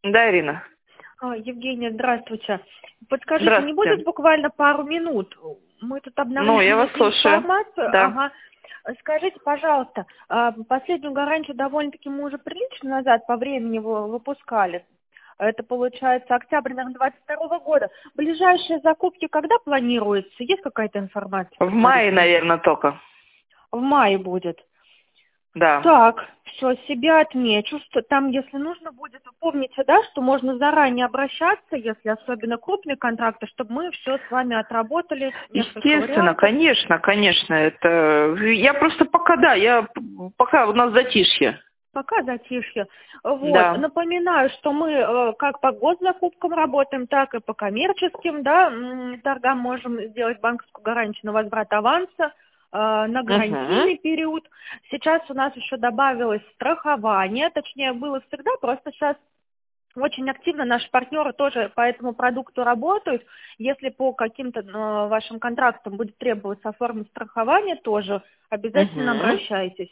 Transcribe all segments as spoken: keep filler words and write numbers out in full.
Да, Ирина. А, Евгения, здравствуйте. Подскажите, не Здравствуйте. будет буквально пару минут? Мы тут Ну, я вас обновляем слушаю. информацию. Да. Ага. Скажите, пожалуйста, а, последнюю гарантию довольно-таки мы уже прилично назад по времени вы- выпускали. Это получается октябрь, наверное, двадцать второго года. Ближайшие закупки когда планируются? Есть какая-то информация? В мае, предварительная? наверное, только. В мае будет. Да. Так, все, себя отмечу, что там, если нужно будет, вы помните, да, что можно заранее обращаться, если особенно крупные контракты, чтобы мы все с вами отработали, несколько Естественно, вариантов. конечно, конечно. Это я просто пока, да, я пока у нас затишье. Пока затишье. Вот. Да. Напоминаю, что мы э, как по госзакупкам работаем, так и по коммерческим, да, м, торгам можем сделать банковскую гарантию на возврат аванса, э, на Угу. гарантийный период. Сейчас у нас еще добавилось страхование, точнее было всегда, просто сейчас очень активно наши партнеры тоже по этому продукту работают. Если по каким-то э, вашим контрактам будет требоваться оформить страхование, тоже обязательно Угу. обращайтесь.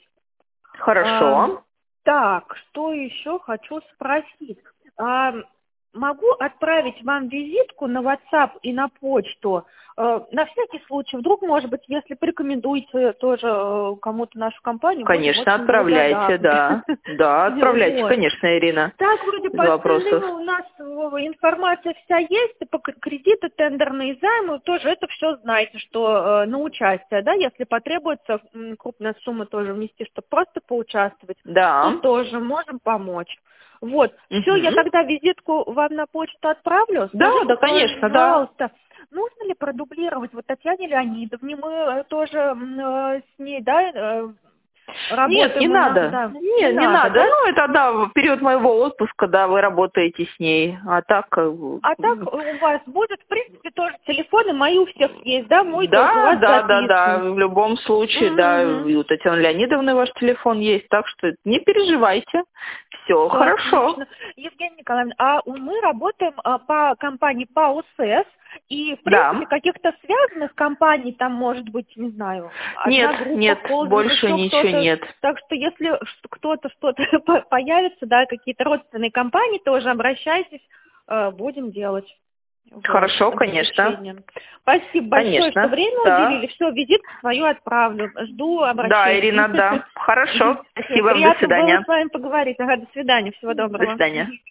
А, Хорошо. так, что еще хочу спросить? А, могу отправить вам визитку на WhatsApp и на почту? Э, на всякий случай, вдруг, может быть, если порекомендуете тоже э, кому-то нашу компанию, будем Конечно, очень отправляйте, благодарны. да. Да, отправляйте, Вот. конечно, Ирина. Так, вроде Без по остальным вопросов. у нас э, информация вся есть, и по к- кредиты, тендерные займы, тоже это все знаете, что э, на участие, да, если потребуется м, крупная сумма тоже внести, чтобы просто поучаствовать, то Да. тоже можем помочь. Вот, все, я Угу. тогда визитку вам на почту отправлю. Да, Скажите, да, конечно, да. пожалуйста, нужно ли продублировать вот Татьяне Леонидовне, мы э, тоже м, э, с ней, да, э, Нет, не работаем у нас, надо. да, не Нет, не надо, надо. да? Ну, это, да, в период моего отпуска, да, вы работаете с ней. А так, как бы, А так у вас будет, в принципе, тоже телефоны мои у всех есть, да? Мой тоже у да, вас да, да, да, записан. в любом случае, да, Угу. и у Татьяны Леонидовны ваш телефон есть, так что не переживайте. Все Все хорошо. отлично. Евгения Николаевна, а у- мы работаем а, по компании ПАОСЭС, и, в принципе, Да. каких-то связанных компаний, там, может быть, не знаю, Нет, одна группа нет, холдинг, больше еще ничего кто-то. нет. Так что, если ш- кто-то что-то по- появится, да, какие-то родственные компании, тоже обращайтесь, э, будем делать. Вот, Хорошо, конечно. обеспечение. Спасибо большое, что Конечно, время да. уделили. Все, визитку свою отправлю. Жду Да, обращений. Ирина, да. Хорошо. Всё, Спасибо вам. До приятно было свидания. с вами поговорить. Ага, до свидания. Всего До доброго. свидания.